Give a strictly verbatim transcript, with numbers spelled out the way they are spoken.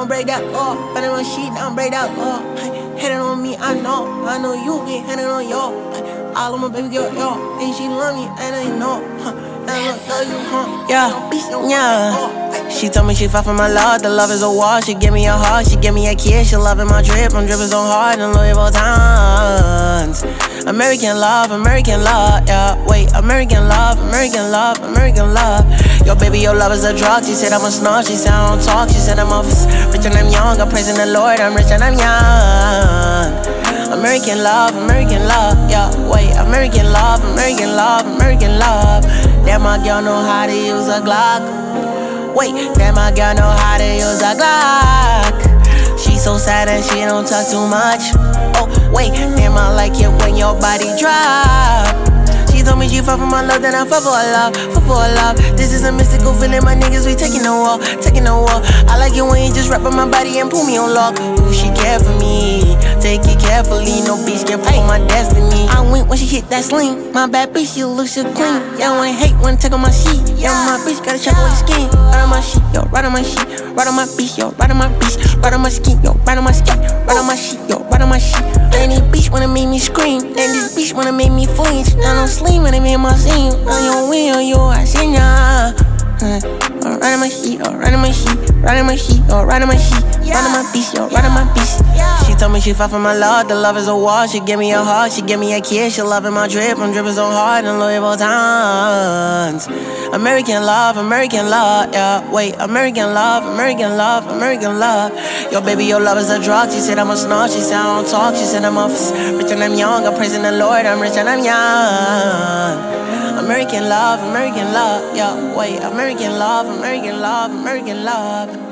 I'ma break that law. Better on shit, I'ma break that law. Headed on me, I know. I know you get headed on y'all. All of my baby girl, y'all. And she love me, and I know. And I love you, huh? Yeah, yeah. She told me she fought for my love. The love is a wall. She give me a heart. She give me a kiss. She loving my drip. I'm dripping so hard in Louis Vuittons. American love, American love, yeah. Wait, American love, American love, American love. Yo, baby, your love is a drug. She said I'm a snort. She said I don't talk. She said I'm a rich and I'm young. I'm praising the Lord. I'm rich and I'm young. American love, American love, yeah. Wait, American love, American love, American love. That my girl know how to use a Glock. Wait, that my girl know how to use a Glock. She so sad and she don't talk too much. Oh, wait, damn, I like it when your body drop. She told me she fuck for my love, then I fuck for her love, fuck for her love. This is a mystical feeling, my niggas, we taking the wall, taking the wall. I like it when you just rap on my body and pull me on lock. Ooh, she care for me, take it carefully, no bitch can pull my destiny. I went when she hit that sling, my bad bitch, she looks so clean. Yeah, I ain't hate when take on my sheet. Yeah, my bitch gotta check on the skin. Right on my sheet, yo, right on my sheet. Right on my bitch, yo, right on my bitch. Right on my skin, yo, right on my skin. Right on my sheet, yo, right on my sheet. And this bitch wanna make me scream. And this bitch wanna make me flinch. I don't sleep when they make my scene. On your wheel, yo, I seen ya. Uh, right on my sheet, oh, right on my sheet. Right on my sheet, oh, right on my sheet. Right on my bitch, yo, right on my bitch. She told me she fought for my love. The love is a wall. She give me a heart. She give me a kiss. She loving my drip. I'm dripping so hard in Louis Vuittons. American love, American love, yeah. Wait, American love, American love, American love. Yo, baby, your love is a drug. She said I'm a snort. She said I don't talk. She said I'm a rich and I'm young. I'm praising the Lord. I'm rich and I'm young. American love, American love, yeah. Wait, American love, American love, American love.